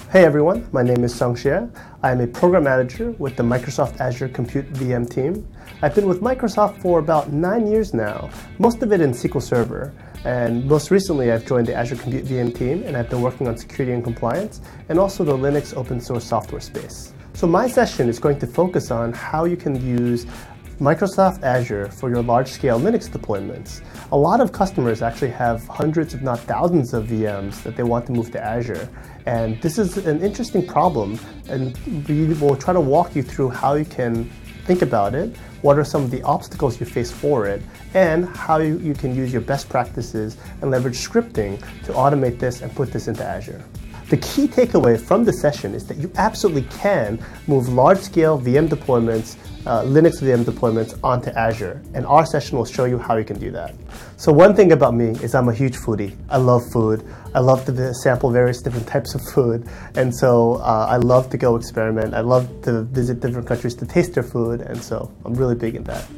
Hey everyone, my name is Sung Xie. I am a program manager with the Microsoft Azure Compute VM team. I've been with Microsoft for about 9 years now, most of it in SQL Server. And most recently, I've joined the Azure Compute VM team, and I've been working on security and compliance, and also the Linux open source software space. So my session is going to focus on how you can use Microsoft Azure for your large-scale Linux deployments. A lot of customers actually have hundreds, if not thousands, of VMs that they want to move to Azure. And this is an interesting problem, and we will try to walk you through how you can think about it, what are some of the obstacles you face for it, and how you can use your best practices and leverage scripting to automate this and put this into Azure. The key takeaway from the session is that you absolutely can move large-scale VM deployments, Linux VM deployments onto Azure, and our session will show you how you can do that. So one thing about me is I'm a huge foodie. I love food. I love to sample various different types of food, and so I love to go experiment. I love to visit different countries to taste their food, and so I'm really big in that.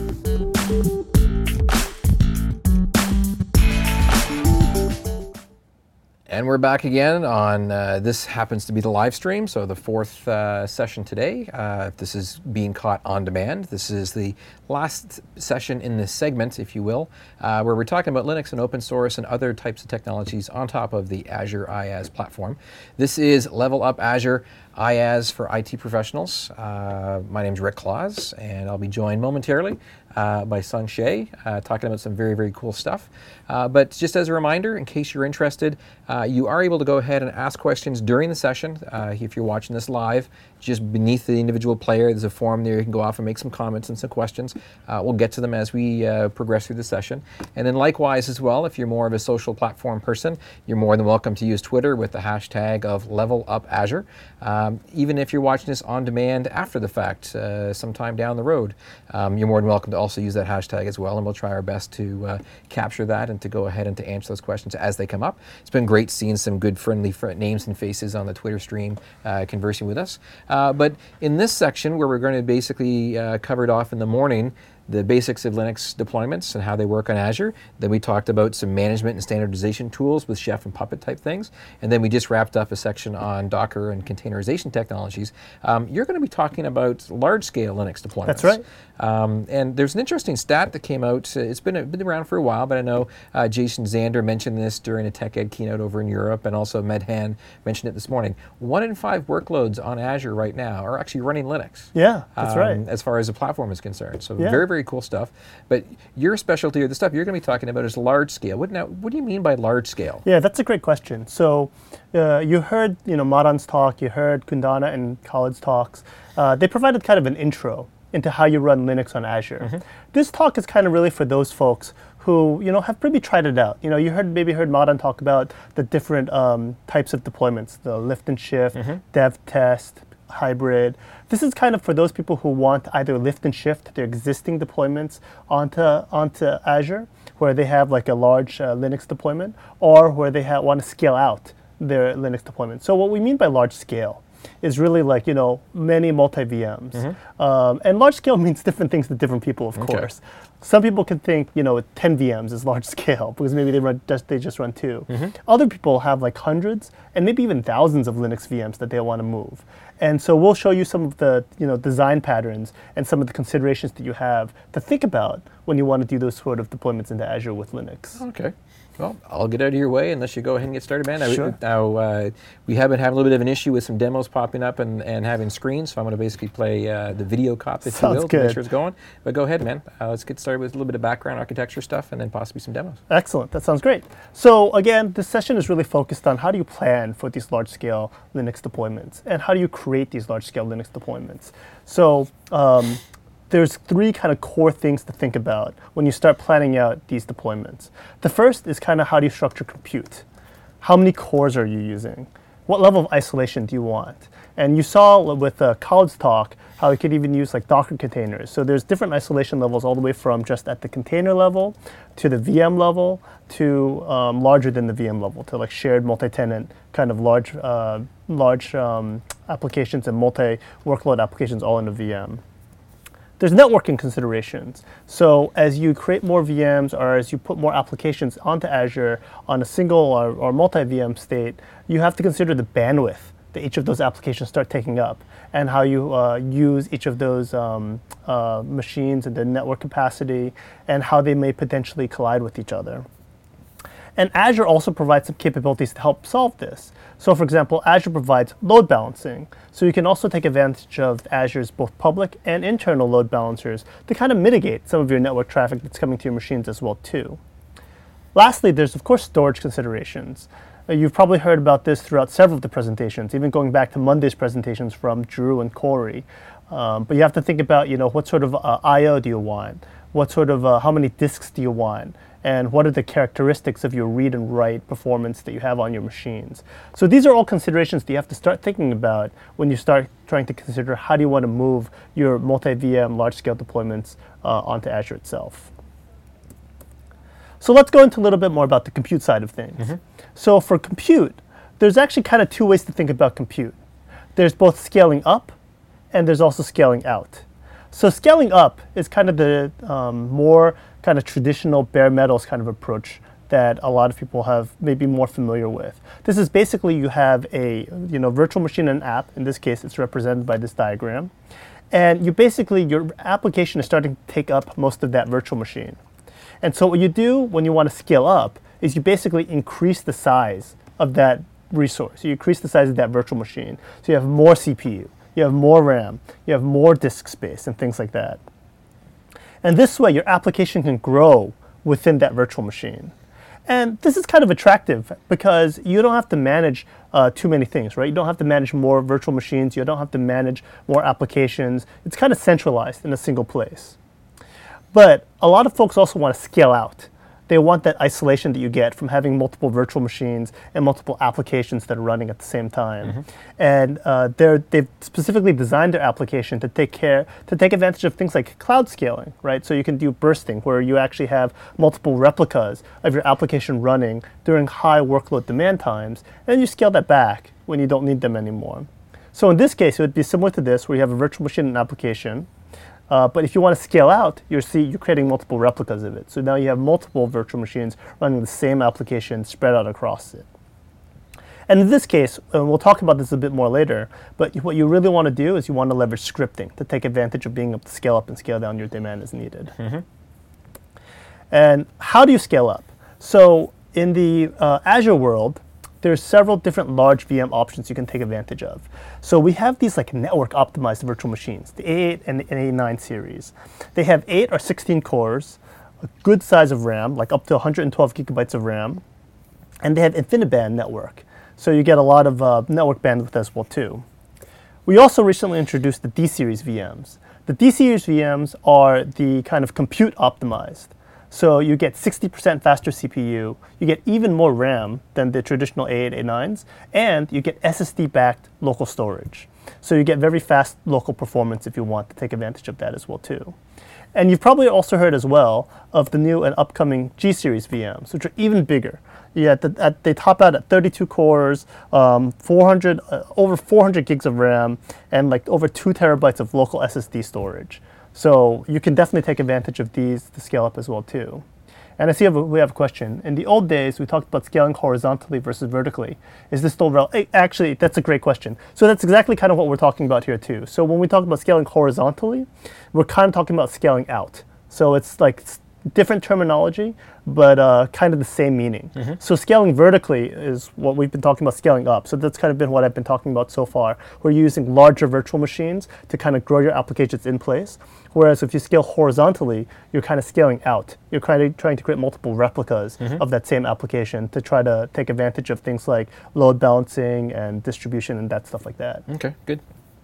And we're back again on, this happens to be the live stream, so the fourth session today. This is being caught on demand. This is the last session in this segment, if you will, where we're talking about Linux and open source and other types of technologies on top of the Azure IaaS platform. This is Level Up Azure IaaS for IT professionals. My name is Rick Claus, and I'll be joined momentarily by Sung Xie, talking about some very, very cool stuff. But just as a reminder, in case you're interested, you are able to go ahead and ask questions during the session. If you're watching this live, just beneath the individual player, there's a form there. You can go off and make some comments and some questions. We'll get to them as we progress through the session. And then likewise as well, if you're more of a social platform person, you're more than welcome to use Twitter with the hashtag of Level Up Azure. Even if you're watching this on demand after the fact, sometime down the road, you're more than welcome to also use that hashtag as well, and we'll try our best to capture that and to go ahead and to answer those questions as they come up. It's been great seeing some good friendly names and faces on the Twitter stream conversing with us. But in this section, where we're going to basically cover it off in the morning, the basics of Linux deployments and how they work on Azure. Then we talked about some management and standardization tools with Chef and Puppet type things. And then we just wrapped up a section on Docker and containerization technologies. You're going to be talking about large-scale Linux deployments. That's right. And there's an interesting stat that came out. It's been around for a while, but I know Jason Zander mentioned this during a TechEd keynote over in Europe, and also Medhan mentioned it this morning. 1 in 5 workloads on Azure right now are actually running Linux. Yeah, that's right. As far as the platform is concerned. So yeah. Very, very cool stuff. But your specialty, or the stuff you're going to be talking about, is large scale. What do you mean by large scale? Yeah, that's a great question. So you heard Madan's talk, you heard Kundana and Khalid's talks. They provided kind of an intro into how you run Linux on Azure. Mm-hmm. This talk is kind of really for those folks who have maybe tried it out. You maybe heard Madan talk about the different types of deployments, the lift and shift, dev test, hybrid. This is kind of for those people who want either lift and shift their existing deployments onto Azure, where they have like a large Linux deployment, or where they want to scale out their Linux deployment. So what we mean by large scale is really like, many multi-VMs. And large scale means different things to different people, of course. Some people can think, 10 VMs is large scale because maybe they just run 2. Other people have like hundreds and maybe even thousands of Linux VMs that they want to move. And so we'll show you some of the design patterns and some of the considerations that you have to think about when you want to do those sort of deployments into Azure with Linux. Okay. Well, I'll get out of your way unless you go ahead and get started, man. Sure. Now, we have been having a little bit of an issue with some demos popping up and having screens, so I'm going to basically play the video cop, if you will, to make sure it's going. But go ahead, man. Let's get started with a little bit of background architecture stuff and then possibly some demos. Excellent. That sounds great. So again, this session is really focused on how do you plan for these large-scale Linux deployments and how do you create these large-scale Linux deployments. So there's 3 kind of core things to think about when you start planning out these deployments. The first is kind of how do you structure compute? How many cores are you using? What level of isolation do you want? And you saw with Khalid's talk how you could even use like Docker containers. So there's different isolation levels all the way from just at the container level to the VM level to larger than the VM level, to like shared multi-tenant kind of large applications and multi-workload applications all in a VM. There's networking considerations. So as you create more VMs or as you put more applications onto Azure on a single or multi-VM state, you have to consider the bandwidth that each of those applications start taking up, and how you use each of those machines and the network capacity, and how they may potentially collide with each other. And Azure also provides some capabilities to help solve this. So for example, Azure provides load balancing. So you can also take advantage of Azure's both public and internal load balancers to kind of mitigate some of your network traffic that's coming to your machines as well too. Lastly, there's of course storage considerations. You've probably heard about this throughout several of the presentations, even going back to Monday's presentations from Drew and Corey. But you have to think about, what sort of I/O do you want? What sort of, how many disks do you want? And what are the characteristics of your read and write performance that you have on your machines? So these are all considerations that you have to start thinking about when you start trying to consider how do you want to move your multi-VM large-scale deployments onto Azure itself. So let's go into a little bit more about the compute side of things. So for compute, there's actually kind of two ways to think about compute. There's both scaling up and there's also scaling out. So scaling up is kind of the more kind of traditional bare metals kind of approach that a lot of people have maybe more familiar with. This is basically you have a virtual machine and app. In this case, it's represented by this diagram. And your application is starting to take up most of that virtual machine. And so what you do when you want to scale up is you basically increase the size of that resource. You increase the size of that virtual machine. So you have more CPU, you have more RAM, you have more disk space and things like that. And this way, your application can grow within that virtual machine. And this is kind of attractive because you don't have to manage too many things, right? You don't have to manage more virtual machines. You don't have to manage more applications. It's kind of centralized in a single place. But a lot of folks also want to scale out. They want that isolation that you get from having multiple virtual machines and multiple applications that are running at the same time. And they've specifically designed their application to take advantage of things like cloud scaling, right? So you can do bursting, where you actually have multiple replicas of your application running during high workload demand times, and you scale that back when you don't need them anymore. So in this case, it would be similar to this, where you have a virtual machine and application. But if you want to scale out, you're creating multiple replicas of it. So now you have multiple virtual machines running the same application spread out across it. And in this case, and we'll talk about this a bit more later, but what you really want to do is you want to leverage scripting to take advantage of being able to scale up and scale down your demand as needed. And how do you scale up? So in the Azure world, there's several different large VM options you can take advantage of. So we have these like network optimized virtual machines, the A8 and the A9 series. They have 8 or 16 cores, a good size of RAM, like up to 112 gigabytes of RAM, and they have InfiniBand network. So you get a lot of network bandwidth as well too. We also recently introduced the D-series VMs. The D-series VMs are the kind of compute optimized. So you get 60% faster CPU, you get even more RAM than the traditional A8, A9s, and you get SSD-backed local storage. So you get very fast local performance if you want to take advantage of that as well too. And you've probably also heard as well of the new and upcoming G-series VMs, which are even bigger. They top out at 32 cores, over 400 gigs of RAM, and like over 2 terabytes of local SSD storage. So you can definitely take advantage of these to scale up as well too. And I see we have a question. In the old days, we talked about scaling horizontally versus vertically. Is this still relevant? Actually, that's a great question. So that's exactly kind of what we're talking about here too. So when we talk about scaling horizontally, we're kind of talking about scaling out. So it's like different terminology, but kind of the same meaning. So scaling vertically is what we've been talking about scaling up. So that's kind of been what I've been talking about so far. We're using larger virtual machines to kind of grow your applications in place. Whereas if you scale horizontally, you're kind of scaling out. You're kind of trying to create multiple replicas of that same application to try to take advantage of things like load balancing and distribution and that stuff like that. Okay, good.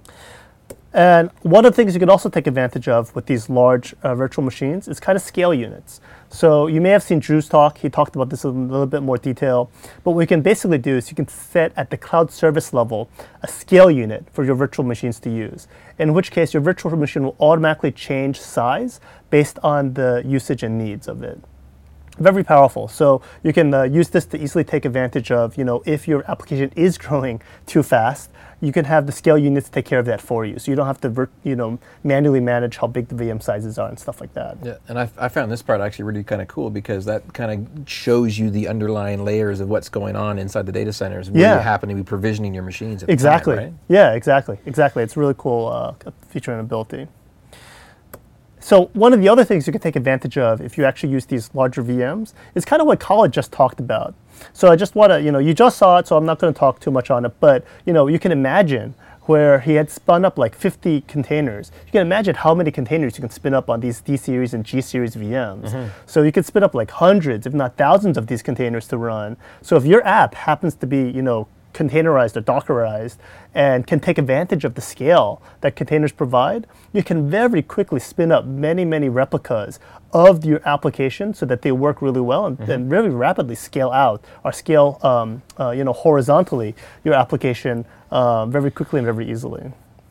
And one of the things you can also take advantage of with these large virtual machines is kind of scale units. So you may have seen Drew's talk. He talked about this in a little bit more detail. But what you can basically do is you can set at the cloud service level a scale unit for your virtual machines to use, in which case your virtual machine will automatically change size based on the usage and needs of it. Very powerful. So you can use this to easily take advantage of, if your application is growing too fast, you can have the scale units take care of that for you. So you don't have to, manually manage how big the VM sizes are and stuff like that. Yeah, and I found this part actually really kind of cool because that kind of shows you the underlying layers of what's going on inside the data centers where you happen to be provisioning your machines at Exactly. the time, right? Yeah, exactly. It's a really cool feature and ability. So one of the other things you can take advantage of if you actually use these larger VMs is kind of what Khaled just talked about. So I just want to, you just saw it, so I'm not going to talk too much on it, but, you can imagine where he had spun up like 50 containers. You can imagine how many containers you can spin up on these D-series and G-series VMs. So you can spin up like hundreds, if not thousands of these containers to run. So if your app happens to be, containerized or Dockerized and can take advantage of the scale that containers provide, you can very quickly spin up many, many replicas of your application so that they work really well and very rapidly scale out or scale horizontally your application very quickly and very easily.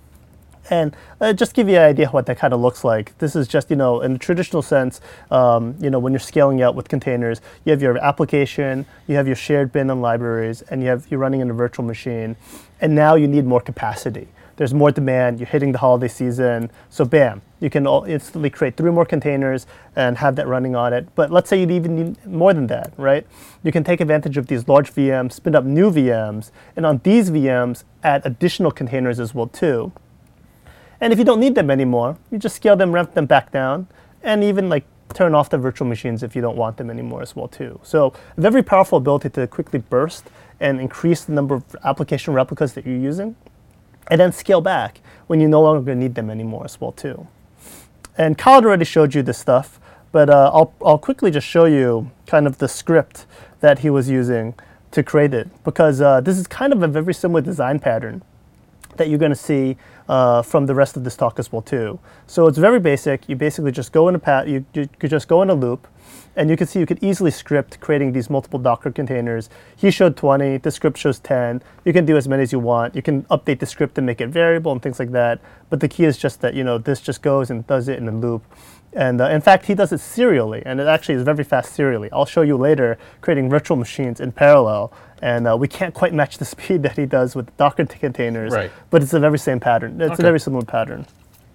And just give you an idea what that kind of looks like. This is just, in the traditional sense, when you're scaling out with containers, you have your application, you have your shared bin and libraries, and you're running in a virtual machine. And now you need more capacity. There's more demand, you're hitting the holiday season, so bam, you can instantly create 3 more containers and have that running on it. But let's say you even need more than that, right? You can take advantage of these large VMs, spin up new VMs, and on these VMs, add additional containers as well too. And if you don't need them anymore, you just scale them, ramp them back down, and even turn off the virtual machines if you don't want them anymore as well too. So a very powerful ability to quickly burst and increase the number of application replicas that you're using, and then scale back when you no longer need them anymore as well too. And Khaled already showed you this stuff, but I'll quickly just show you kind of the script that he was using to create it, because this is kind of a very similar design pattern that you're going to see from the rest of this talk as well too. So it's very basic. You basically just go in you could just go in a loop, and you can see you could easily script creating these multiple Docker containers. He showed 20, the script shows 10. You can do as many as you want. You can update the script and make it variable and things like that. But the key is just that, this just goes and does it in a loop. And in fact, he does it serially, and it actually is very fast serially. I'll show you later creating virtual machines in parallel, and we can't quite match the speed that he does with Docker containers, right. But it's the very same pattern. It's a very similar pattern.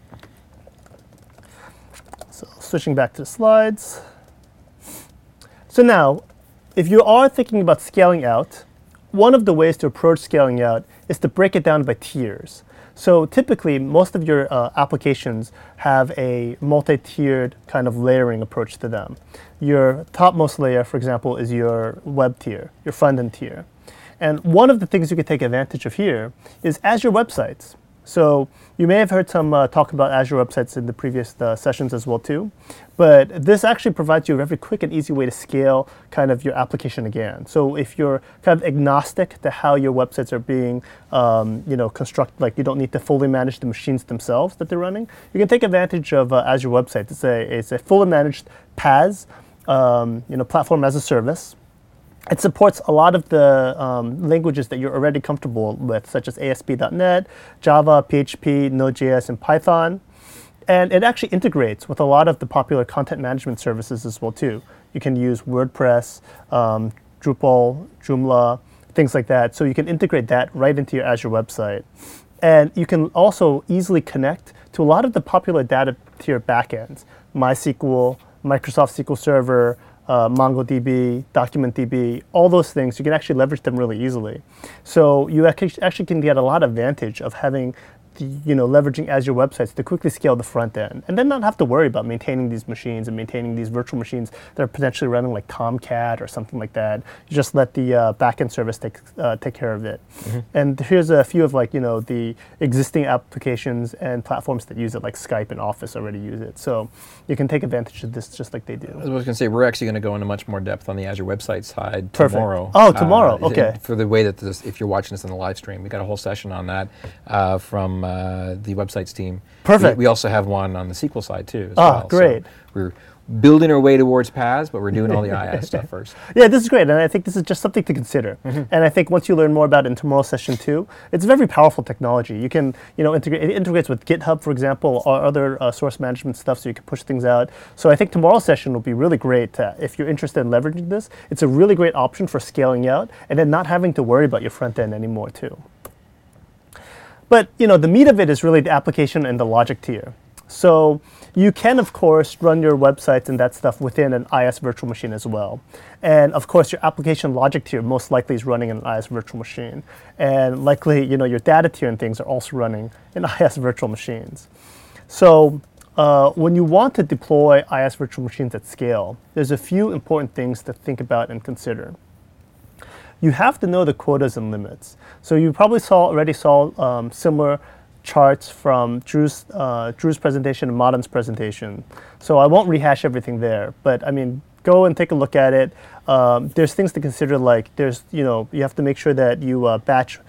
So switching back to the slides. So now, if you are thinking about scaling out, one of the ways to approach scaling out is to break it down by tiers. So typically, most of your applications have a multi-tiered kind of layering approach to them. Your topmost layer, for example, is your web tier, your front-end tier. And one of the things you can take advantage of here is Azure websites. So you may have heard some talk about Azure websites in the previous sessions as well too. But this actually provides you a very quick and easy way to scale kind of your application again. So if you're kind of agnostic to how your websites are being constructed, like you don't need to fully manage the machines themselves that they're running, you can take advantage of Azure websites. It's a fully managed PaaS, platform as a service. It supports a lot of the languages that you're already comfortable with, such as ASP.NET, Java, PHP, Node.js, and Python. And it actually integrates with a lot of the popular content management services as well too. You can use WordPress, Drupal, Joomla, things like that. So you can integrate that right into your Azure website. And you can also easily connect to a lot of the popular data tier backends, MySQL, Microsoft SQL Server, MongoDB, DocumentDB, all those things. You can actually leverage them really easily. So you actually can get a lot of advantage of having leveraging Azure websites to quickly scale the front end, and then not have to worry about maintaining these machines and maintaining these virtual machines that are potentially running like Tomcat or something like that. You just let the backend service take care of it. And here's a few of the existing applications and platforms that use it, like Skype and Office already use it. So you can take advantage of this just like they do. I was going to say, we're actually going to go into much more depth on the Azure website side tomorrow. Oh, tomorrow, okay. For the way that if you're watching this on the live stream, we got a whole session on that from the websites team. Perfect. We also have one on the SQL side too. As well. Great. So building our way towards PaaS, but we're doing all the IaaS stuff first. Yeah, this is great, and I think this is just something to consider. And I think once you learn more about it in tomorrow's session 2, it's very powerful technology. You can, integrate. It integrates with GitHub, for example, or other source management stuff, so you can push things out. So I think tomorrow's session will be really great if you're interested in leveraging this. It's a really great option for scaling out, and then not having to worry about your front end anymore too. But the meat of it is really the application and the logic tier. So you can, of course, run your websites and that stuff within an IaaS virtual machine as well. And of course, your application logic tier most likely is running in an IaaS virtual machine. And likely, your data tier and things are also running in IaaS virtual machines. So when you want to deploy IaaS virtual machines at scale, there's a few important things to think about and consider. You have to know the quotas and limits. So you probably already saw similar charts from Drew's presentation and Madan's presentation. So I won't rehash everything there, but I mean, go and take a look at it. There's things to consider, like you have to make sure that you batch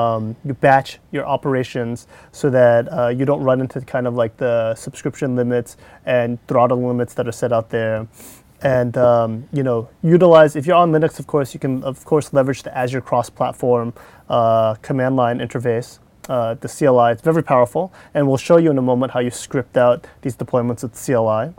your operations so that you don't run into kind of like the subscription limits and throttle limits that are set out there. And utilize, if you're on Linux, of course, you can leverage the Azure cross-platform command line interface. The CLI, it's very powerful, and we'll show you in a moment how you script out these deployments with CLI.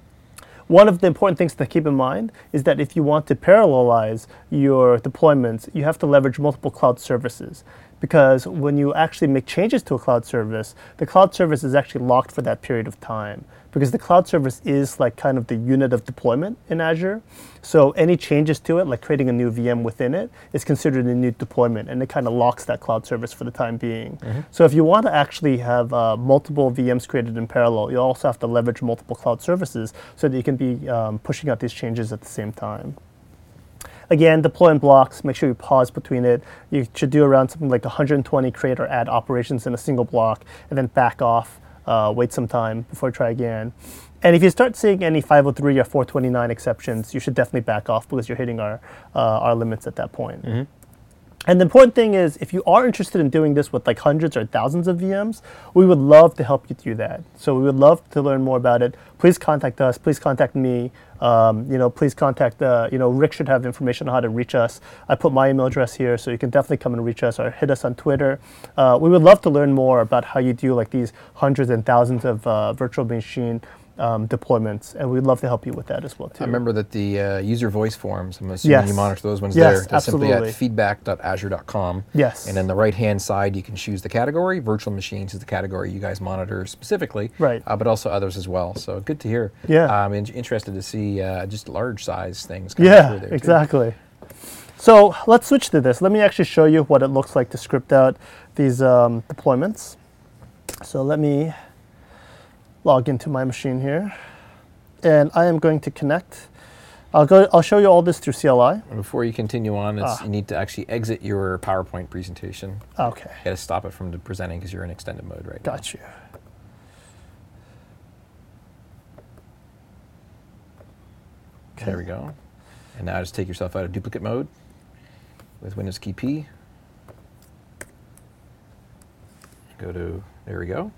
One of the important things to keep in mind is that if you want to parallelize your deployments, you have to leverage multiple cloud services. Because when you actually make changes to a cloud service, the cloud service is actually locked for that period of time. Because the cloud service is like kind of the unit of deployment in Azure. So any changes to it, like creating a new VM within it, is considered a new deployment, and it kind of locks that cloud service for the time being. So if you want to actually have multiple VMs created in parallel, you also have to leverage multiple cloud services so that you can be pushing out these changes at the same time. Again, deploy in blocks, make sure you pause between it. You should do around something like 120 create or add operations in a single block, and then back off, wait some time before you try again. And if you start seeing any 503 or 429 exceptions, you should definitely back off because you're hitting our limits at that point. And the important thing is, if you are interested in doing this with like hundreds or thousands of VMs, we would love to help you do that. So we would love to learn more about it. Please contact us. Please contact me. Please contact, Rick should have information on how to reach us. I put my email address here, so you can definitely come and reach us or hit us on Twitter. We would love to learn more about how you do like these hundreds and thousands of virtual machine deployments, and we'd love to help you with that as well too. I remember that the user voice forums, I'm assuming you monitor those ones there. That's simply at feedback.azure.com. Yes. And on the right-hand side, you can choose the category. Virtual machines is the category you guys monitor specifically, right? But also others as well. So good to hear. Yeah. I'm interested to see just large size things coming through there exactly. Too. So let's switch to this. Let me actually show you what it looks like to script out these deployments. So let me log into my machine here, and I am going to connect. I'll show you all this through CLI. Before you continue on, you need to actually exit your PowerPoint presentation. Okay. You got to stop it from presenting because you're in extended mode right now. Got you. Okay. There we go. And now just take yourself out of duplicate mode with Windows key P. Go to, there we go.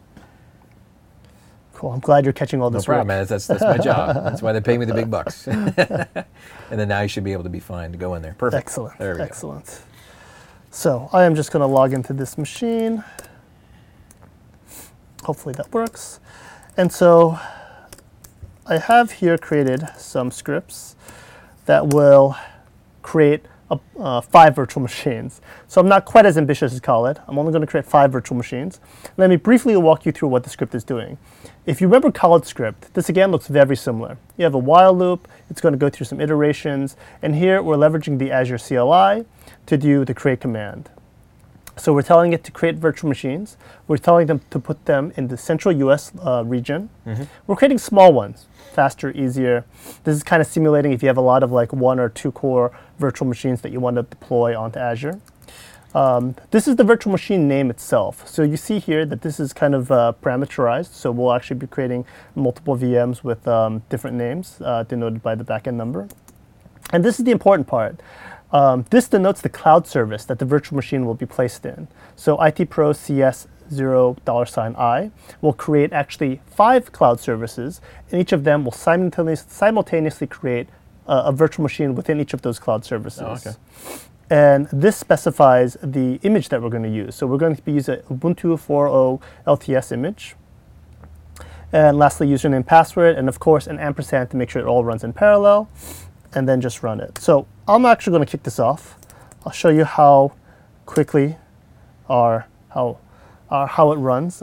Cool. I'm glad you're catching all this. No problem, man. That's my job. That's why they pay me the big bucks. And then now you should be able to be fine to go in there. Perfect. Excellent. There we go. Excellent. So I am just going to log into this machine. Hopefully that works. And so I have here created some scripts that will create 5 virtual machines. So I'm not quite as ambitious as Khaled. I'm only going to create 5 virtual machines. Let me briefly walk you through what the script is doing. If you remember Khaled's script, this again looks very similar. You have a while loop. It's going to go through some iterations. And here we're leveraging the Azure CLI to do the create command. So we're telling it to create virtual machines. We're telling them to put them in the central US region. We're creating small ones, faster, easier. This is kind of simulating if you have a lot of like 1 or 2 core virtual machines that you want to deploy onto Azure. This is the virtual machine name itself. So you see here that this is kind of parameterized. So we'll actually be creating multiple VMs with different names denoted by the backend number. And this is the important part. This denotes the cloud service that the virtual machine will be placed in. So IT Pro CS $0 will create actually 5 cloud services, and each of them will simultaneously create a virtual machine within each of those cloud services. Oh, okay. And this specifies the image that we're going to use. So we're going to be using Ubuntu 4.0 LTS image. And lastly, username, password, and of course an ampersand to make sure it all runs in parallel, and then just run it. So I'm actually going to kick this off. I'll show you how quickly how it runs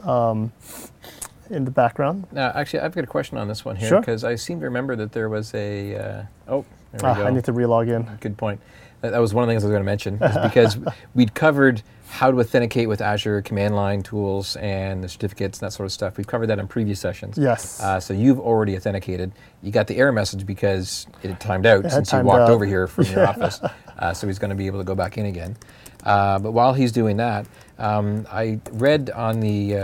in the background. Now, actually, I've got a question on this one here, Sure. because I seem to remember that there was a, there we go. I need to relog in. Good point. That was one of the things I was going to mention, is because we'd covered how to authenticate with Azure command line tools and the certificates and that sort of stuff. We've covered that in previous sessions. Yes. So you've already authenticated. You got the error message because it had timed out since you timed walked out. over here from your office. So he's going to be able to go back in again. But while he's doing that, I read on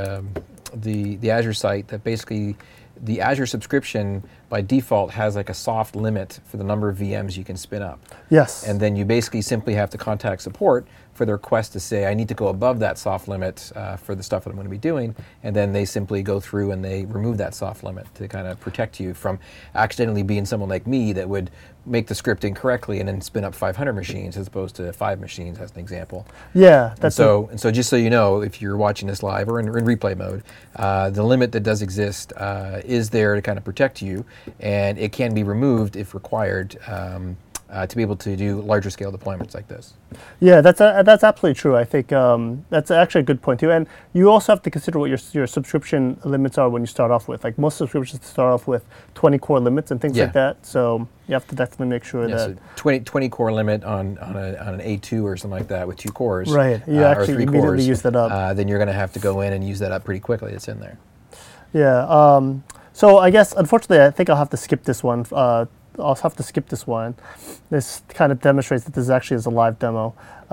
the Azure site that basically the Azure subscription by default has like a soft limit for the number of VMs you can spin up. Yes. And then you basically simply have to contact support for the request to say, I need to go above that soft limit for the stuff that I'm going to be doing. And then they simply go through and they remove that soft limit to kind of protect you from accidentally being someone like me that would make the script incorrectly and then spin up 500 machines as opposed to 5 machines, as an example. Yeah. And so just so you know, if you're watching this live or in replay mode, the limit that does exist is there to kind of protect you, and it can be removed if required to be able to do larger scale deployments like this. Yeah, that's absolutely true. I think that's actually a good point too. And you also have to consider what your subscription limits are when you start off with. Like most subscriptions start off with 20 core limits and things like that. So you have to definitely make sure that so 20 core limit on an A2 or something like that with 2 cores. Right. You actually or 3 immediately cores, use that up. then you're going to have to go in and use that up pretty quickly. It's in there. Yeah. So I guess unfortunately I think I'll have to skip this one. I'll have to skip this one. This kind of demonstrates that this actually is a live demo.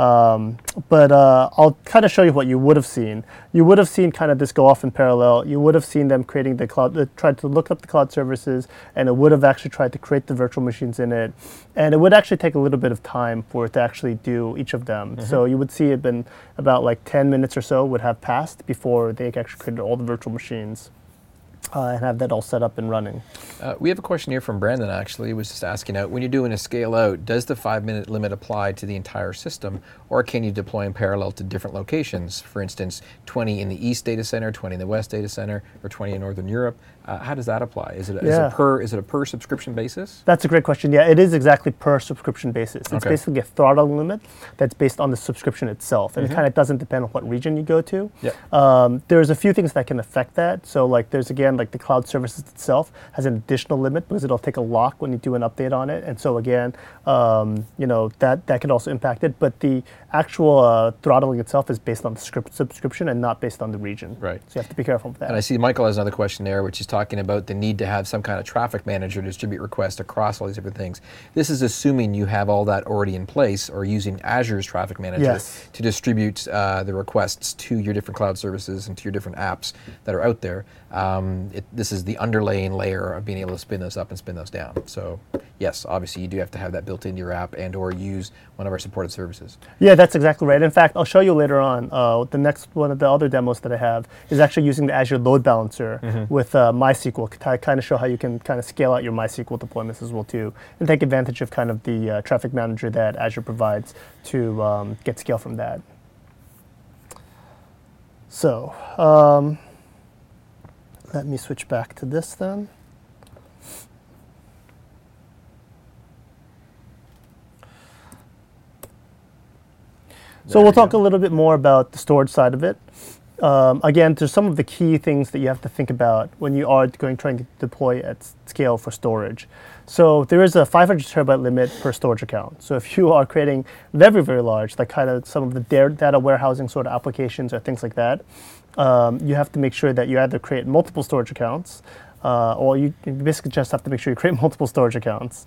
But I'll kind of show you what you would have seen. You would have seen kind of this go off in parallel. You would have seen them creating the cloud, tried to look up the cloud services, and it would have actually tried to create the virtual machines in it. And it would actually take a little bit of time for it to actually do each of them. Mm-hmm. So you would see it been about like 10 minutes or so would have passed before they actually created all the virtual machines. And have that all set up and running. We have a question here from Brandon, actually. He was just asking out, when you're doing a scale out, does the 5-minute limit apply to the entire system, or can you deploy in parallel to different locations? For instance, 20 in the East data center, 20 in the West data center, or 20 in Northern Europe. How does that apply? Is it a per subscription basis? That's a great question. Yeah, it is exactly per subscription basis. It's basically a throttle limit that's based on the subscription itself, and it kind of doesn't depend on what region you go to. Yep. There's a few things that can affect that. So like there's again like the cloud services itself has an additional limit because it'll take a lock when you do an update on it, and so again, that could also impact it. But the actual throttling itself is based on the subscription and not based on the region. Right. So you have to be careful with that. And I see Michael has another question there, which is talking about the need to have some kind of traffic manager to distribute requests across all these different things. This is assuming you have all that already in place, or using Azure's traffic manager to distribute the requests to your different cloud services and to your different apps that are out there. This is the underlaying layer of being able to spin those up and spin those down. So yes, obviously you do have to have that built into your app and or use one of our supported services. Yeah, that's exactly right. In fact, I'll show you later on, the next one of the other demos that I have is actually using the Azure Load Balancer with MySQL to kind of show how you can kind of scale out your MySQL deployments as well too, and take advantage of kind of the traffic manager that Azure provides to get scale from that. So let me switch back to this then. So we'll talk a little bit more about the storage side of it. Again, there's some of the key things that you have to think about when you are trying to deploy at scale for storage. So there is a 500 terabyte limit per storage account. So if you are creating very, very large, like kind of some of the data warehousing sort of applications or things like that, you have to make sure that you either create multiple storage accounts, or you basically just have to make sure you create multiple storage accounts.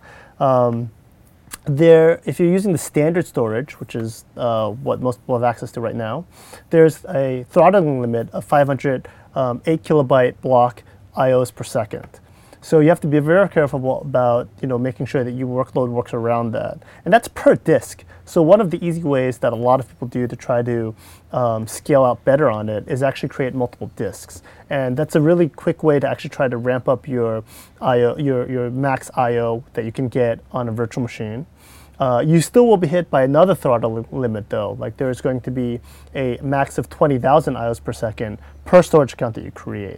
If you're using the standard storage, which is what most people have access to right now, there's a throttling limit of 500 8 kilobyte block IOs per second. So you have to be very careful about making sure that your workload works around that. And that's per disk. So one of the easy ways that a lot of people do to try to scale out better on it is actually create multiple disks. And that's a really quick way to actually try to ramp up your IO, your max IO that you can get on a virtual machine. You still will be hit by another throttle limit though. Like there's going to be a max of 20,000 IOs per second per storage account that you create.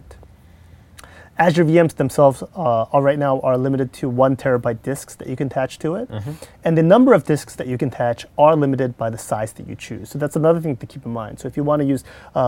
Azure VMs themselves right now are limited to 1 terabyte disks that you can attach to it. And the number of disks that you can attach are limited by the size that you choose. So that's another thing to keep in mind. So if you want to use,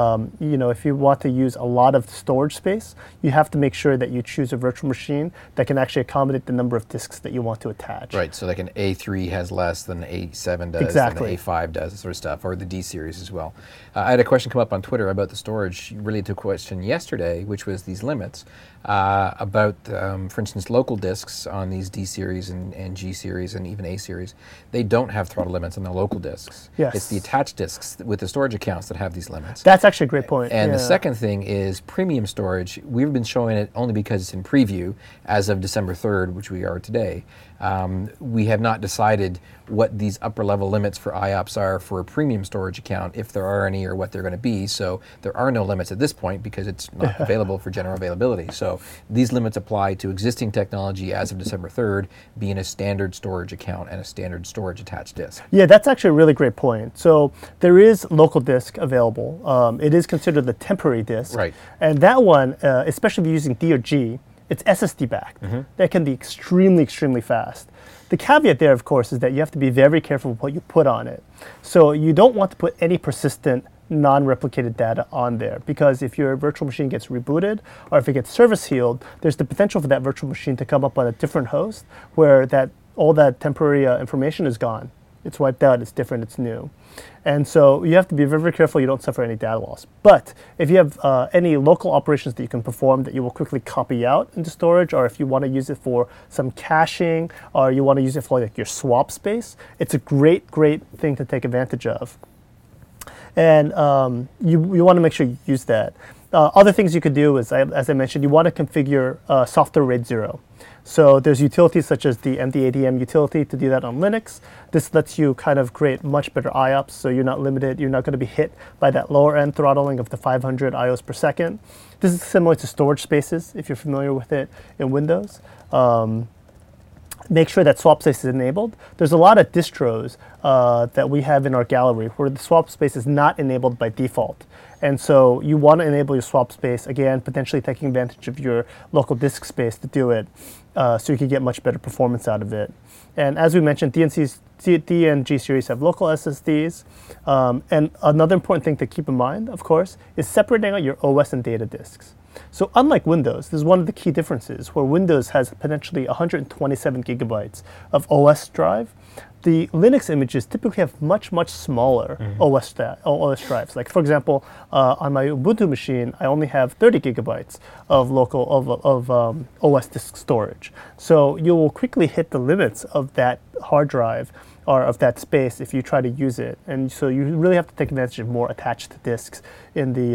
if you want to use a lot of storage space, you have to make sure that you choose a virtual machine that can actually accommodate the number of disks that you want to attach. Right, so like an A3 has less than A7 does, exactly. than an A5 does, sort of stuff, or the D series as well. I had a question come up on Twitter about the storage related to a question yesterday, which was these limits. About, for instance, local disks on these D series and G series and even A series, they don't have throttle limits on the local disks. Yes. It's the attached disks with the storage accounts that have these limits. That's actually a great point. And the second thing is premium storage. We've been showing it only because it's in preview as of December 3rd, which we are today. We have not decided what these upper level limits for IOPS are for a premium storage account, if there are any, or what they're going to be. So there are no limits at this point because it's not available for general availability. So these limits apply to existing technology as of December 3rd, being a standard storage account and a standard storage attached disk. Yeah, that's actually a really great point. So there is local disk available. It is considered the temporary disk. Right. And that one, especially if you're using D or G, it's SSD backed. That can be extremely, extremely fast. The caveat there, of course, is that you have to be very careful with what you put on it. So you don't want to put any persistent, non-replicated data on there, because if your virtual machine gets rebooted or if it gets service healed, there's the potential for that virtual machine to come up on a different host where all that temporary information is gone. It's wiped out, it's different, it's new. And so you have to be very, very careful you don't suffer any data loss. But if you have any local operations that you can perform that you will quickly copy out into storage, or if you want to use it for some caching, or you want to use it for like your swap space, it's a great, great thing to take advantage of. And you want to make sure you use that. Other things you could do is, as I mentioned, you want to configure software RAID 0. So there's utilities such as the MDADM utility to do that on Linux. This lets you kind of create much better IOPS, so you're not limited, you're not going to be hit by that lower end throttling of the 500 IOs per second. This is similar to storage spaces, if you're familiar with it in Windows. Make sure that swap space is enabled. There's a lot of distros that we have in our gallery where the swap space is not enabled by default. And so you want to enable your swap space, again, potentially taking advantage of your local disk space to do it, so you can get much better performance out of it. And as we mentioned, D and G series have local SSDs. And another important thing to keep in mind, of course, is separating out your OS and data disks. So unlike Windows, this is one of the key differences, where Windows has potentially 127 gigabytes of OS drive. The Linux images typically have much, much smaller OS drives. Like, for example, on my Ubuntu machine, I only have 30 gigabytes of local OS disk storage. So you will quickly hit the limits of that hard drive or of that space if you try to use it. And so you really have to take advantage of more attached disks in the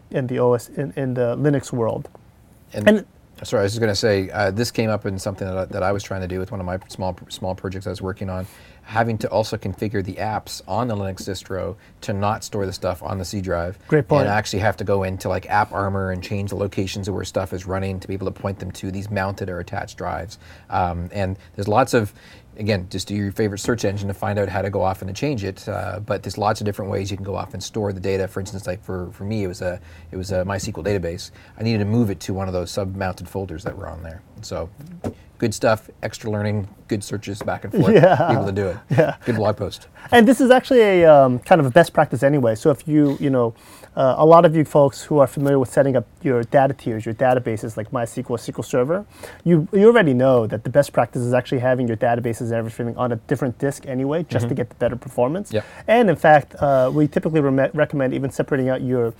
Linux world. And sorry, I was just going to say, this came up in something that I was trying to do with one of my small projects I was working on, having to also configure the apps on the Linux distro to not store the stuff on the C drive. Great point. And actually have to go into like AppArmor and change the locations of where stuff is running to be able to point them to these mounted or attached drives. And there's lots of, again, just do your favorite search engine to find out how to go off and to change it. But there's lots of different ways you can go off and store the data. For instance, like for me, it was a MySQL database. I needed to move it to one of those sub-mounted folders that were on there. So good stuff, extra learning, good searches back and forth, be able to do it. Yeah. Good blog post. And this is actually a kind of a best practice anyway. So if a lot of you folks who are familiar with setting up your data tiers, your databases like MySQL, SQL Server, you already know that the best practice is actually having your databases and everything on a different disk anyway, just to get the better performance. Yep. And in fact, we typically recommend even separating out your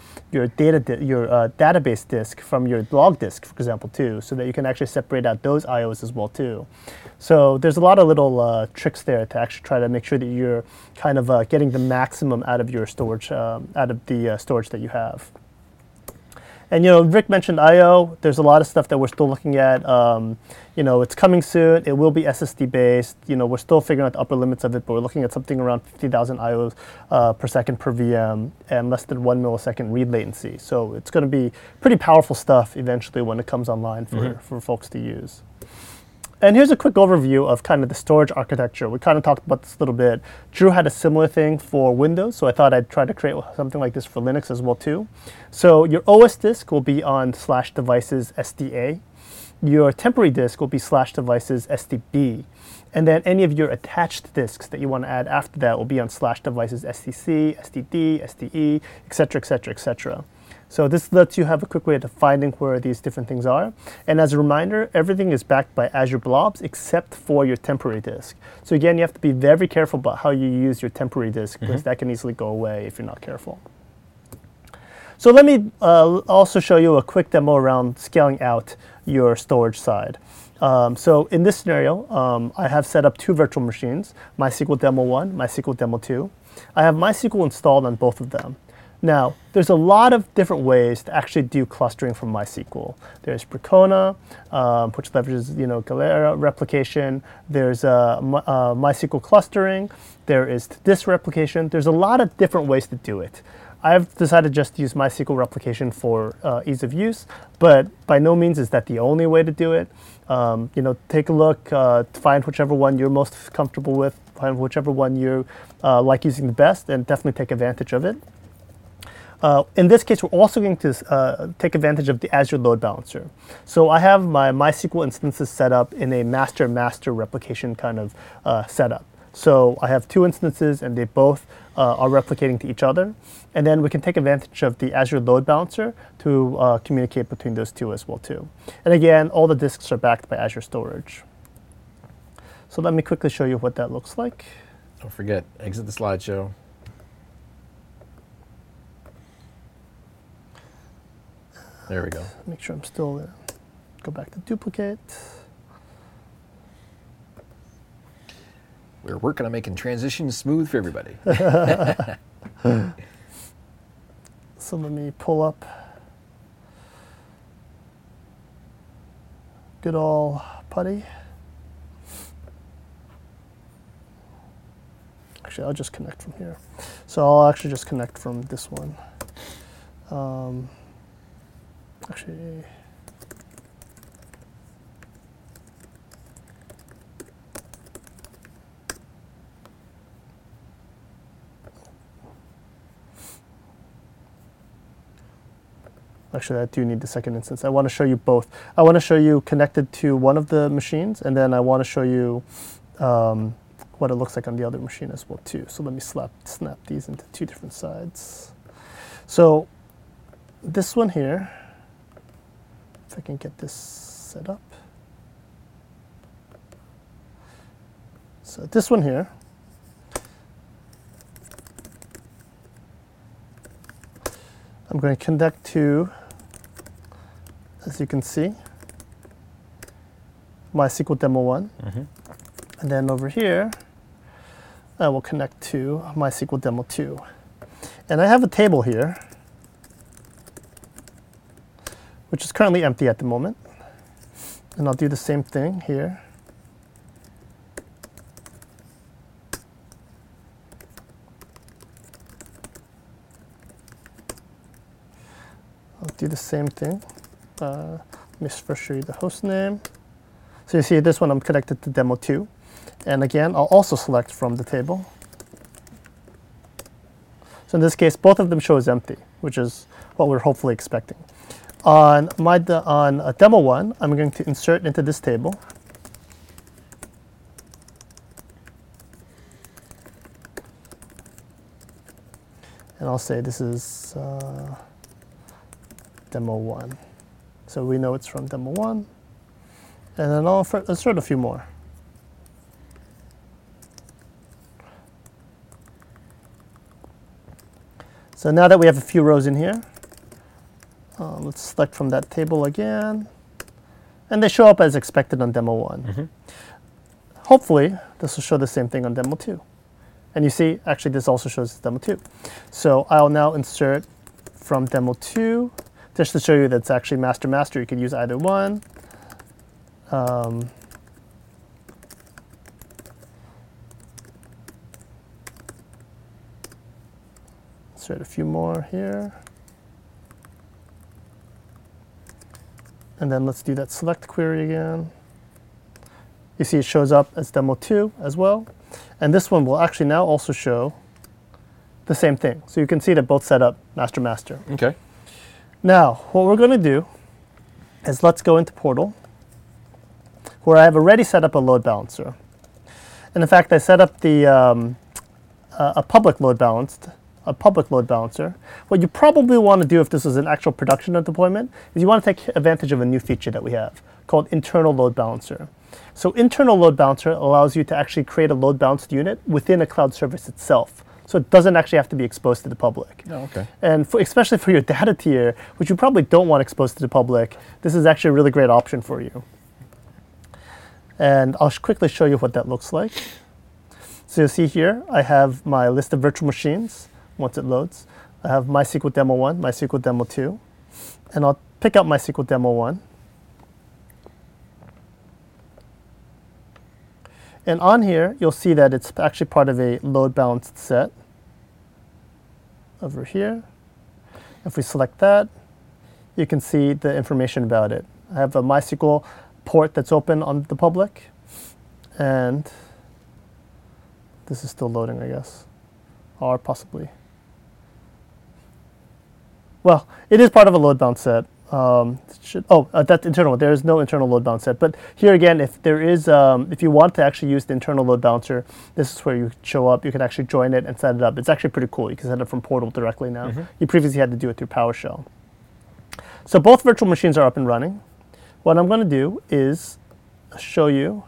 database disk from your log disk, for example, too, so that you can actually separate out those IOs as well too. So there's a lot of little tricks there to actually try to make sure that you're kind of getting the maximum out of your storage, out of the storage that you have. And Rick mentioned I/O. There's a lot of stuff that we're still looking at. It's coming soon. It will be SSD based. We're still figuring out the upper limits of it, but we're looking at something around 50,000 I/Os per second per VM and less than 1 millisecond read latency. So it's going to be pretty powerful stuff eventually when it comes online for folks to use. And here's a quick overview of kind of the storage architecture. We kind of talked about this a little bit. Drew had a similar thing for Windows, so I thought I'd try to create something like this for Linux as well too. So your OS disk will be on /devices SDA. Your temporary disk will be /devices SDB. And then any of your attached disks that you want to add after that will be on /devices SDC, SDD, SDE, et cetera, et cetera, et cetera. So this lets you have a quick way of finding where these different things are. And as a reminder, everything is backed by Azure Blobs except for your temporary disk. So again, you have to be very careful about how you use your temporary disk because that can easily go away if you're not careful. So let me also show you a quick demo around scaling out your storage side. So in this scenario, I have set up 2 virtual machines, MySQL Demo 1, MySQL Demo 2. I have MySQL installed on both of them. Now, there's a lot of different ways to actually do clustering from MySQL. There's Percona, which leverages Galera replication. There's MySQL clustering. There is disk replication. There's a lot of different ways to do it. I've decided just to use MySQL replication for ease of use, but by no means is that the only way to do it. Take a look, find whichever one you're most comfortable with, find whichever one you like using the best, and definitely take advantage of it. In this case, we're also going to take advantage of the Azure Load Balancer. So I have my MySQL instances set up in a master-master replication kind of setup. So I have 2 instances, and they both are replicating to each other. And then we can take advantage of the Azure Load Balancer to communicate between those 2 as well too. And again, all the disks are backed by Azure Storage. So let me quickly show you what that looks like. Don't forget, exit the slideshow. There we go. Make sure I'm still there. Go back to duplicate. We're working on making transitions smooth for everybody. So let me pull up good old PuTTY. Actually, I'll just connect from here. So I'll actually just connect from this one. Actually, I do need the second instance. I want to show you both. I want to show you connected to one of the machines, and then I want to show you what it looks like on the other machine as well too. So let me snap these into 2 different sides. So this one here, if I can get this set up. So this one here, I'm going to connect to, as you can see, MySQL Demo 1. And then over here, I will connect to MySQL Demo 2. And I have a table here, which is currently empty at the moment. And I'll do the same thing here. I'll do the same thing. Let me first show you the host name. So you see this one, I'm connected to Demo 2. And again, I'll also select from the table. So in this case, both of them show as empty, which is what we're hopefully expecting. On Demo 1, I'm going to insert into this table. And I'll say this is Demo 1. So we know it's from Demo 1. And then I'll insert a few more. So now that we have a few rows in here, let's select from that table again. And they show up as expected on Demo 1. Hopefully, this will show the same thing on Demo 2. And you see, actually, this also shows Demo 2. So I'll now insert from Demo 2 to just to show you that it's actually master-master, you could use either one. Insert a few more here. And then let's do that select query again. You see it shows up as demo 2 as well. And this one will actually now also show the same thing. So you can see that both set up master-master. Okay. Now, what we're going to do is let's go into Portal, where I have already set up a load balancer. And in fact, I set up the a public load balancer. What you probably want to do if this is an actual production deployment is you want to take advantage of a new feature that we have called internal load balancer. So internal load balancer allows you to actually create a load balanced unit within a cloud service itself. So it doesn't actually have to be exposed to the public. Oh, okay. And especially for your data tier, which you probably don't want exposed to the public, this is actually a really great option for you. And I'll quickly show you what that looks like. So you'll see here, I have my list of virtual machines once it loads. I have MySQL Demo 1, MySQL Demo 2, and I'll pick up MySQL Demo 1. And on here, you'll see that it's actually part of a load balanced set over here. If we select that, you can see the information about it. I have a MySQL port that's open on the public, and this is still loading, I guess, or possibly. Well, it is part of a load balance set. That's internal. There is no internal load balance set. But here again, if there is, if you want to actually use the internal load balancer, this is where you show up. You can actually join it and set it up. It's actually pretty cool. You can set it from Portal directly now. Mm-hmm. You previously had to do it through PowerShell. So both virtual machines are up and running. What I'm going to do is show you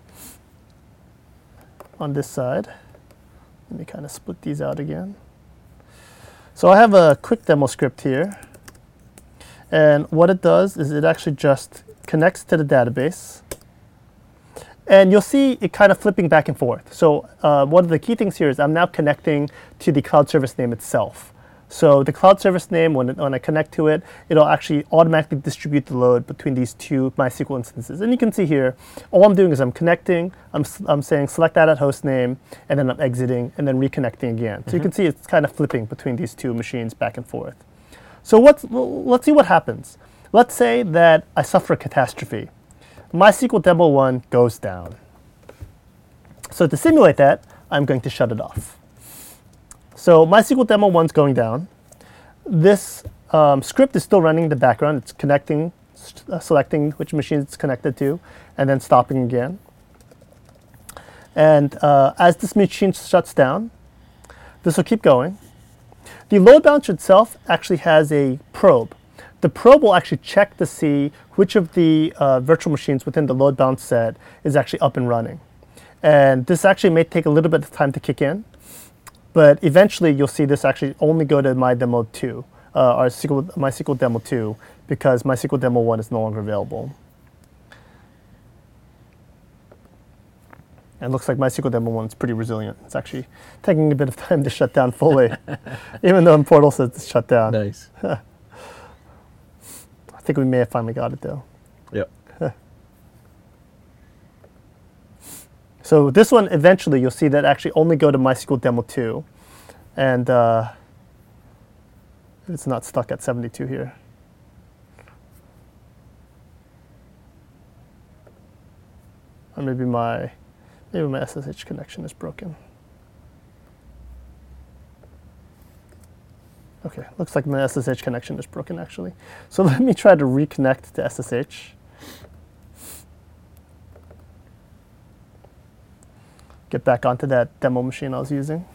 on this side. Let me kind of split these out again. So I have a quick demo script here. And what it does is it actually just connects to the database. And you'll see it kind of flipping back and forth. So one of the key things here is I'm now connecting to the cloud service name itself. So the cloud service name, when I connect to it, it'll actually automatically distribute the load between these two MySQL instances. And you can see here, all I'm doing is I'm connecting, I'm saying select that at host name, and then I'm exiting, and then reconnecting again. Mm-hmm. So you can see it's kind of flipping between these two machines back and forth. So let's see what happens. Let's say that I suffer a catastrophe. MySQL Demo 1 goes down. So to simulate that, I'm going to shut it off. So MySQL Demo 1 is going down. This script is still running in the background. It's connecting, selecting which machine it's connected to, and then stopping again. And as this machine shuts down, this will keep going. The load balancer itself actually has a probe. The probe will actually check to see which of the virtual machines within the load balance set is actually up and running. And this actually may take a little bit of time to kick in, but eventually you'll see this actually only go to my demo 2, or MySQL Demo 2, because MySQL Demo 1 is no longer available. And it looks like MySQL Demo 1 is pretty resilient. It's actually taking a bit of time to shut down fully, even though in Portal says it's shut down. Nice. I think we may have finally got it, though. Yep. So this one, eventually, you'll see that actually only go to MySQL Demo 2. And it's not stuck at 72 here. Or maybe my SSH connection is broken. Okay, looks like my SSH connection is broken, actually. So let me try to reconnect to SSH. Get back onto that demo machine I was using.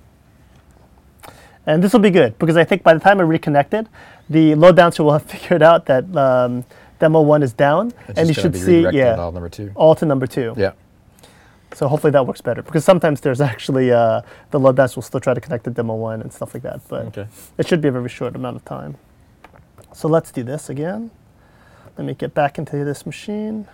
And this will be good, because I think by the time I reconnected, the load balancer will have figured out that demo 1 is down, and you should see all to number 2. Yeah. So hopefully that works better, because sometimes there's actually the load balancer will still try to connect to demo 1 and stuff like that, but it should be a very short amount of time. So let's do this again. Let me get back into this machine.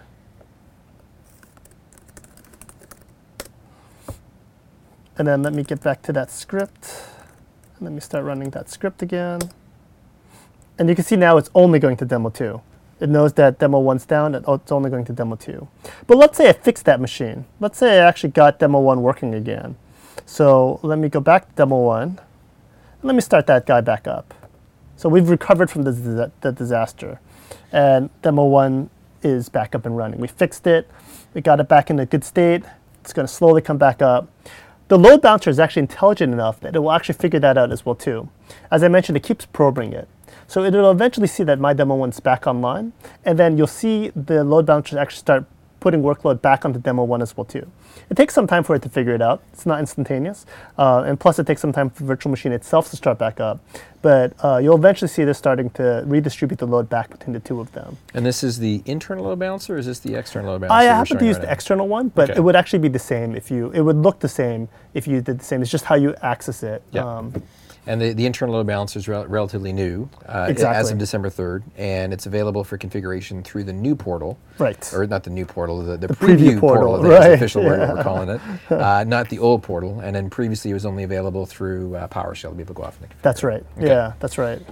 And then let me get back to that script. And let me start running that script again. And you can see now it's only going to demo 2. It knows that demo 1's down, and it's only going to demo 2. But let's say I fixed that machine. Let's say I actually got demo 1 working again. So let me go back to demo 1, and let me start that guy back up. So we've recovered from the disaster, and demo 1 is back up and running. We fixed it. We got it back in a good state. It's going to slowly come back up. The load balancer is actually intelligent enough that it will actually figure that out as well too. As I mentioned, it keeps probing it. So it'll eventually see that my demo 1's back online, and then you'll see the load balancer actually start putting workload back onto demo 1 as well too. It takes some time for it to figure it out. It's not instantaneous. And plus it takes some time for the virtual machine itself to start back up. But you'll eventually see this starting to redistribute the load back between the two of them. And this is the internal load balancer, or is this the external load balancer? I happen to use the external one, but Okay. it would actually be the same if you, it would look the same if you did the same. It's just how you access it. Yeah. And the internal load balancer is relatively new, as Exactly. of December 3rd, and it's available for configuration through the new portal. Right. Or not the new portal, the preview preview portal, portal, I think is right, the official word yeah. what we're calling it, not the old portal. And then previously it was only available through PowerShell to be able to go off and configure. That's right. Okay. Yeah, that's right.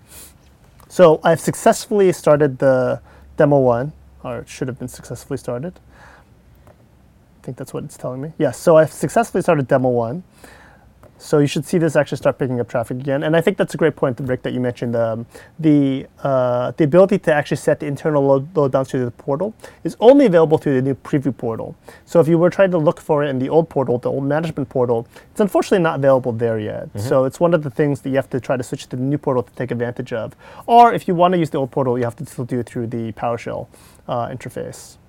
So I've successfully started the demo 1, or it should have been successfully started. I think that's what it's telling me. Yes, so I've successfully started demo 1. So you should see this actually start picking up traffic again. And I think that's a great point, Rick, that you mentioned. The ability to actually set the internal load balancer through the portal is only available through the new preview portal. So if you were trying to look for it in the old portal, the old management portal, it's unfortunately not available there yet. So it's one of the things that you have to try to switch to the new portal to take advantage of. Or if you want to use the old portal, you have to still do it through the PowerShell interface.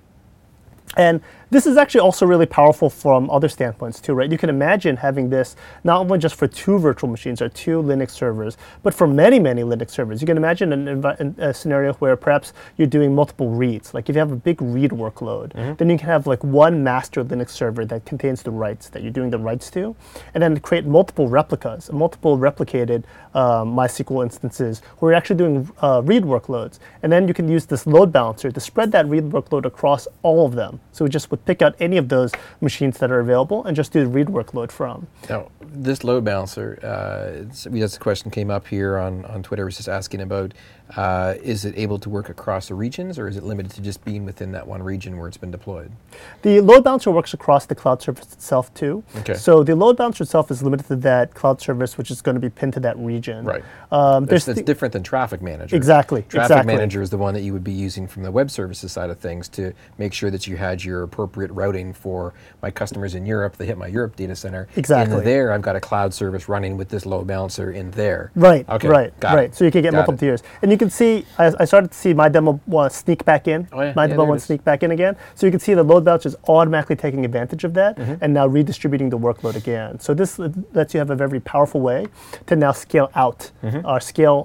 And this is actually also really powerful from other standpoints too, right? You can imagine having this not only just for 2 virtual machines or 2 Linux servers, but for many, many Linux servers. You can imagine a scenario where perhaps you're doing multiple reads. Like if you have a big read workload, then you can have like one master Linux server that contains the writes that you're doing the writes to, and then create multiple replicas, multiple replicated MySQL instances where you're actually doing read workloads. And then you can use this load balancer to spread that read workload across all of them. So we just would pick out any of those machines that are available and just do the read workload from. Now, this load balancer, this question came up here on Twitter, was just asking about, is it able to work across the regions, or is it limited to just being within that one region where it's been deployed? The load balancer works across the cloud service itself too. Okay. So the load balancer itself is limited to that cloud service, which is going to be pinned to that region. Right. There's That's different than Traffic Manager. Exactly. Traffic Manager is the one that you would be using from the web services side of things to make sure that you had your appropriate routing for my customers in Europe. They hit my Europe data center. Exactly. In there, I've got a cloud service running with this load balancer in there. Right, Okay. right, Got right. it. So you can get Got multiple it. tiers. And you can see, I started to see my demo 1 sneak back in. Oh, yeah. My Yeah, demo there it 1 is. sneak back in again. So you can see the load balancer is automatically taking advantage of that and now redistributing the workload again. So this lets you have a very powerful way to now scale out or scale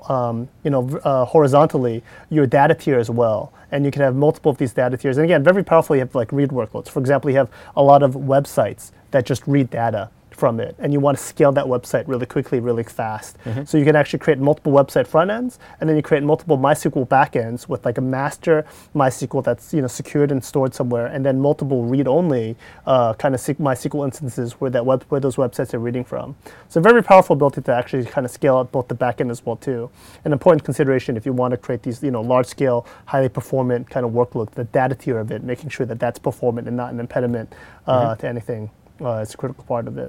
horizontally your data tier as well. And you can have multiple of these data tiers. And again, very powerful, you have like read workloads. For example, you have a lot of websites that just read data from it, and you want to scale that website really quickly, really fast. So you can actually create multiple website front ends, and then you create multiple MySQL backends with like a master MySQL that's secured and stored somewhere, and then multiple read-only kind of MySQL instances where where those websites are reading from. So very powerful ability to actually kind of scale out both the backend as well too. An important consideration if you want to create these large-scale, highly performant kind of workloads, the data tier of it, making sure that that's performant and not an impediment to anything. It's a critical part of it.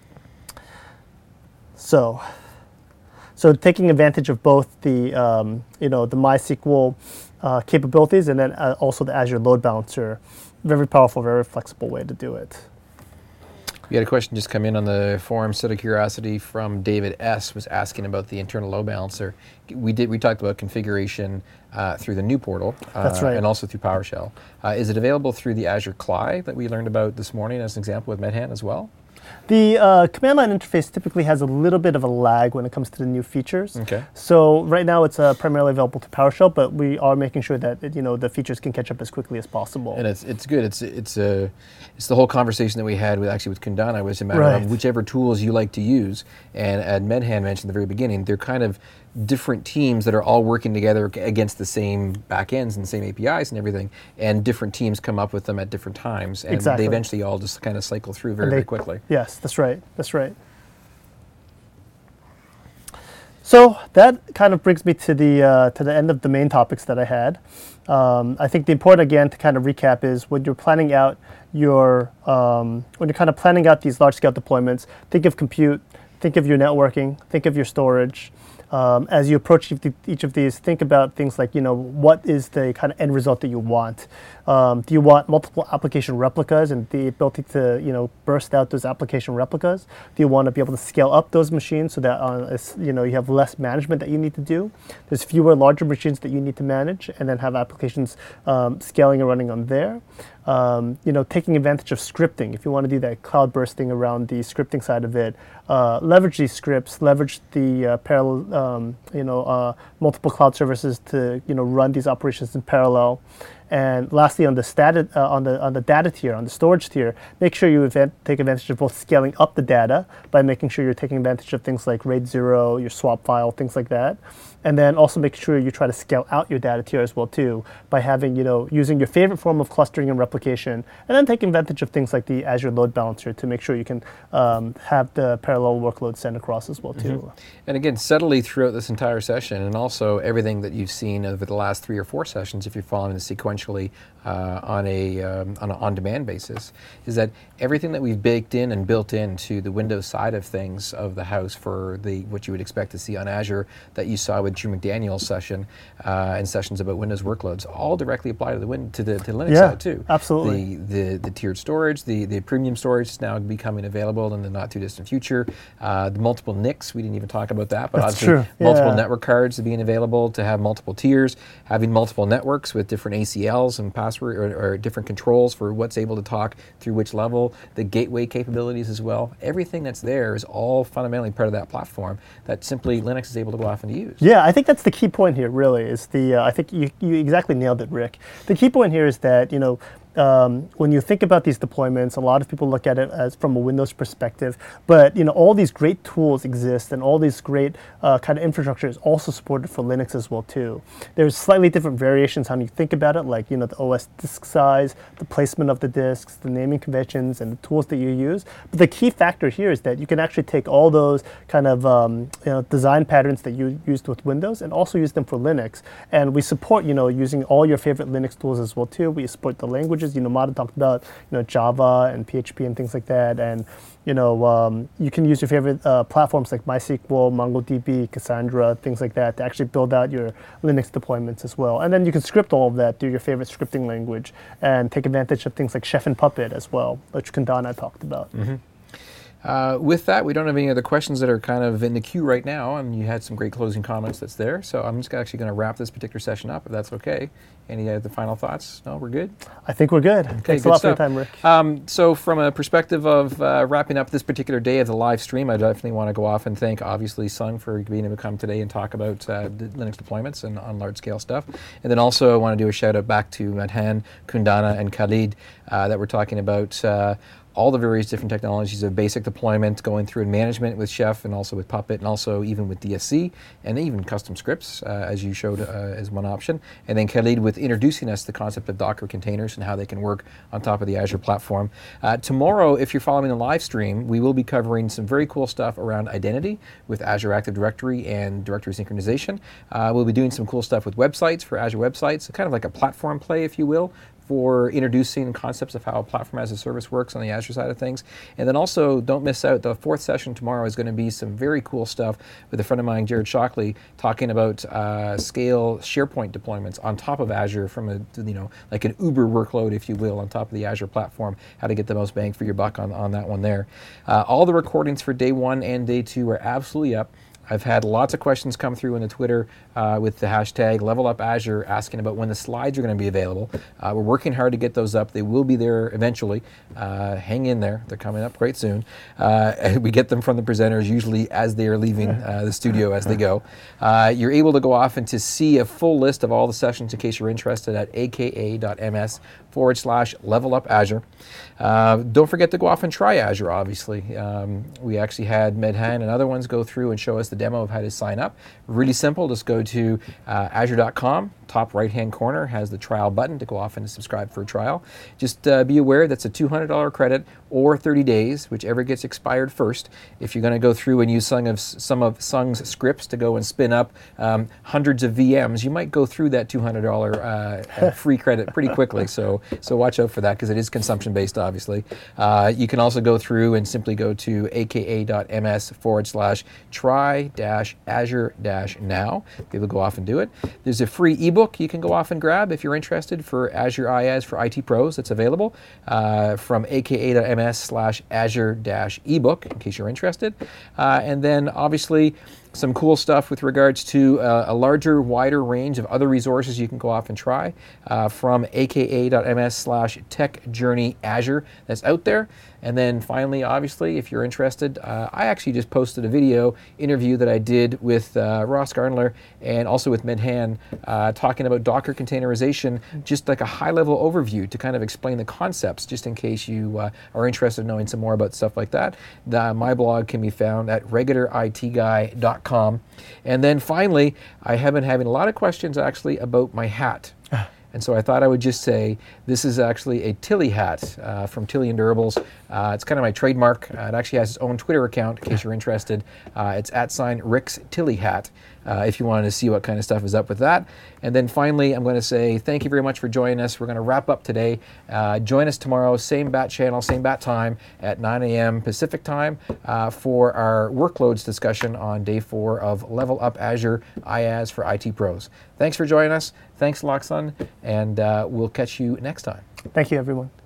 So taking advantage of both the the MySQL capabilities and then also the Azure Load Balancer, very powerful, very flexible way to do it. We had a question just come in on the forum, out of curiosity, from David S. was asking about the internal load balancer. We talked about configuration through the new portal. That's right. And also through PowerShell. Is it available through the Azure CLI that we learned about this morning as an example with Medhan as well? The command line interface typically has a little bit of a lag when it comes to the new features. Okay. So right now it's primarily available to PowerShell, but we are making sure that the features can catch up as quickly as possible. And it's good. It's the whole conversation that we had with Kundana was a matter Right. of whichever tools you like to use. And Medhan mentioned at the very beginning, they're kind of different teams that are all working together against the same backends and the same APIs and everything, and different teams come up with them at different times, and Exactly. they eventually all just kind of cycle through very quickly. Yes, that's right. That's right. So that kind of brings me to the end of the main topics that I had. I think the important, again, to kind of recap is when you're planning out when you're kind of planning out these large scale deployments, think of compute, think of your networking, think of your storage. As you approach each of these, think about things like, what is the kind of end result that you want? Do you want multiple application replicas and the ability to, burst out those application replicas? Do you want to be able to scale up those machines so that, you have less management that you need to do? There's fewer larger machines that you need to manage, and then have applications scaling and running on there. Taking advantage of scripting. If you want to do that cloud bursting around the scripting side of it, leverage these scripts, leverage the parallel, multiple cloud services to run these operations in parallel. And lastly, on the data tier, on the storage tier, make sure you take advantage of both scaling up the data by making sure you're taking advantage of things like RAID 0, your swap file, things like that. And then also make sure you try to scale out your data tier as well too by having, using your favorite form of clustering and replication, and then taking advantage of things like the Azure Load Balancer to make sure you can have the parallel workloads sent across as well too. Mm-hmm. And again, subtly throughout this entire session, and also everything that you've seen over the last 3 or 4 sessions, if you're following this sequentially on an on-demand basis, is that everything that we've baked in and built into the Windows side of things of the house for what you would expect to see on Azure that you saw with Drew McDaniel's session and sessions about Windows workloads all directly apply to the Linux side too. Absolutely. The tiered storage, the premium storage is now becoming available in the not too distant future. The multiple NICs, we didn't even talk about that, but That's obviously true. multiple network cards being available to have multiple tiers, having multiple networks with different ACLs and password or different controls for what's able to talk through which level, the gateway capabilities as well. Everything that's there is all fundamentally part of that platform that simply Linux is able to go off and use. Yeah, I think that's the key point here, really, is I think you exactly nailed it, Rick. The key point here is that, when you think about these deployments, a lot of people look at it as from a Windows perspective, but all these great tools exist, and all these great kind of infrastructure is also supported for Linux as well too. There's slightly different variations how you think about it, like the OS disk size, the placement of the disks, the naming conventions, and the tools that you use. But the key factor here is that you can actually take all those kind of design patterns that you used with Windows and also use them for Linux. And we support using all your favorite Linux tools as well too. We support the languages. Mata talked about Java and PHP and things like that, and you can use your favorite platforms like MySQL, MongoDB, Cassandra, things like that to actually build out your Linux deployments as well. And then you can script all of that through your favorite scripting language and take advantage of things like Chef and Puppet as well, which Kundana talked about. Mm-hmm. With that, we don't have any other questions that are kind of in the queue right now, and you had some great closing comments that's there, so I'm just actually going to wrap this particular session up, if that's okay. Any other final thoughts? No, we're good? I think we're good. Okay, Thanks a lot for your time, Rick. So from a perspective of wrapping up this particular day of the live stream, I definitely want to go off and thank, obviously, Sung for being able to come today and talk about Linux deployments and on large-scale stuff. And then also I want to do a shout-out back to Madhan, Kundana, and Khalid that we're talking about all the various different technologies of basic deployment, going through and management with Chef and also with Puppet and also even with DSC and even custom scripts, as you showed as one option. And then Khalid with introducing us the concept of Docker containers and how they can work on top of the Azure platform. Tomorrow, if you're following the live stream, we will be covering some very cool stuff around identity with Azure Active Directory and directory synchronization. We'll be doing some cool stuff with websites for Azure websites, so kind of like a platform play, if you will, for introducing concepts of how a platform as a service works on the Azure side of things. And then also, don't miss out, the 4th session tomorrow is going to be some very cool stuff with a friend of mine, Jared Shockley, talking about scale SharePoint deployments on top of Azure from like an Uber workload, if you will, on top of the Azure platform, how to get the most bang for your buck on that one there. All the recordings for day 1 and day 2 are absolutely up. I've had lots of questions come through in the Twitter with the hashtag LevelUpAzure asking about when the slides are going to be available. We're working hard to get those up. They will be there eventually. Hang in there. They're coming up quite soon. We get them from the presenters usually as they are leaving the studio as they go. You're able to go off and to see a full list of all the sessions in case you're interested at aka.ms/LevelUpAzure. Don't forget to go off and try Azure, obviously. We actually had Medhan and other ones go through and show us the demo of how to sign up. Really simple. Just go to azure.com, top right-hand corner has the trial button to go off and subscribe for a trial. Just be aware that's a $200 credit or 30 days, whichever gets expired first. If you're going to go through and use some of Sung's scripts to go and spin up hundreds of VMs, you might go through that $200 free credit pretty quickly. So watch out for that, because it is consumption-based, obviously. You can also go through and simply go to aka.ms/try-azure-now. People go off and do it. There's a free ebook you can go off and grab if you're interested for Azure IaaS for IT pros. It's available from aka.ms/azure-ebook in case you're interested. And then obviously some cool stuff with regards to a larger, wider range of other resources you can go off and try from aka.ms/techjourneyazure that's out there. And then finally, obviously, if you're interested, I actually just posted a video interview that I did with Ross Garnler and also with Medhan talking about Docker containerization, just like a high-level overview to kind of explain the concepts, just in case you are interested in knowing some more about stuff like that. My blog can be found at regularitguy.com. And then finally, I have been having a lot of questions actually about my hat. And so I thought I would just say this is actually a Tilly hat from Tilly & Durables. It's kind of my trademark. It actually has its own Twitter account in case you're interested. It's @Rick's Tilly Hat if you wanted to see what kind of stuff is up with that. And then finally, I'm going to say thank you very much for joining us. We're going to wrap up today. Join us tomorrow, same bat channel, same bat time at 9 a.m. Pacific time for our workloads discussion on day 4 of Level Up Azure IaaS for IT pros. Thanks for joining us. Thanks, Laksan, and we'll catch you next time. Thank you, everyone.